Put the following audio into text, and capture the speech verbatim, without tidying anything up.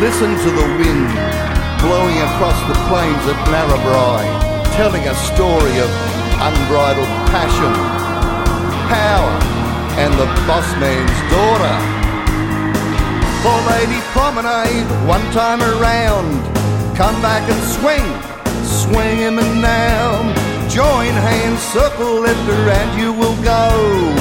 Listen to the wind blowing across the plains at Narrabri, telling a story of unbridled passion, power, and the boss man's daughter. For Lady Promenade, one time around, come back and swing, swing him and now. Join hands, circle left, and you will go.